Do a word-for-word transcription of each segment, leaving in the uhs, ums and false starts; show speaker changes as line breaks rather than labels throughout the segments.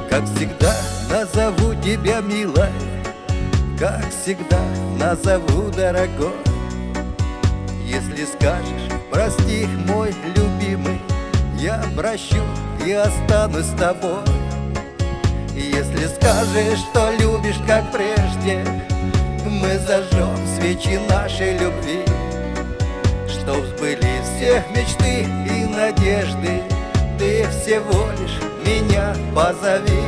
Как всегда назову тебя, милая, как всегда назову, дорогой. Если скажешь: прости, мой любимый, я прощу и останусь с тобой. Если скажешь, что любишь, как прежде, мы зажжем свечи нашей любви, чтоб сбылись все мечты и надежды. Ты всего лишь меня позови.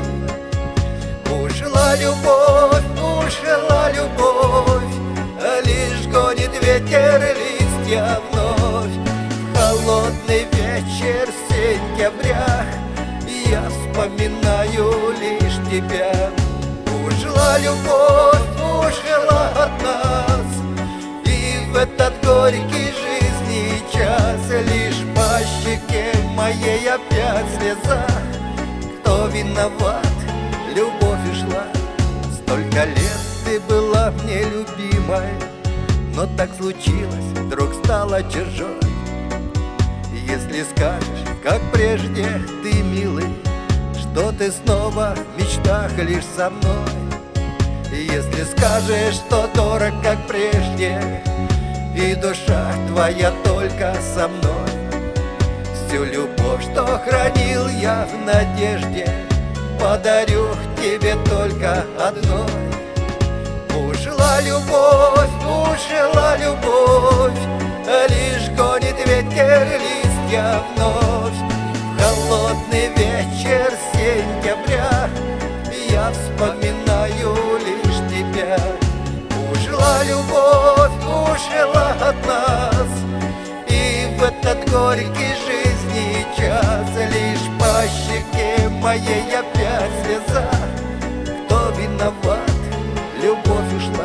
Ушла любовь, ушла любовь, лишь гонит ветер листья вновь. В холодный вечер сентября я вспоминаю лишь тебя. Ушла любовь, ушла от нас, и в этот горький жизни час лишь по щеке моей опять слеза. Кто виноват? Любовь ушла. Столько лет ты была мне любимой, но так случилось, вдруг стала чужой. Если скажешь, как прежде, ты, милый, что ты снова в мечтах лишь со мной. Если скажешь, что дорог, как прежде, и душа твоя только со мной. Всю любовь, что хранил я в надежде, подарю тебе только одной. Ушла любовь, ушла любовь, лишь гонит ветер листья вновь. В холодный вечер сентября я вспоминаю лишь тебя. Ушла любовь, ушла от нас, и в этот горький жизни час лишь по щеке моей опять слеза. Кто виноват? Любовь ушла.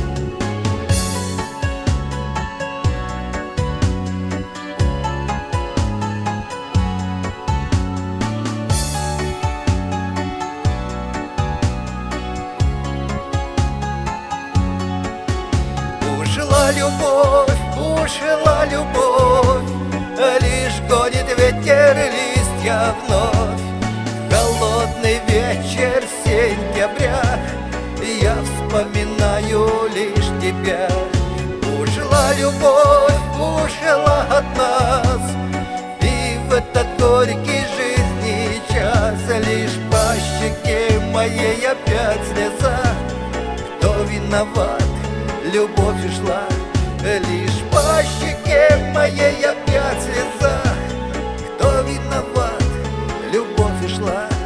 Ушла любовь, ушла любовь, лишь гонит ветер листья вновь. В холодный вечер сентября я вспоминаю лишь тебя. Ушла любовь, ушла от нас, и в этот горький жизни час лишь по щеке моей опять слеза. Кто виноват? Любовь ушла. Лишь по щеке моей опять слеза. Кто виноват? Любовь ушла.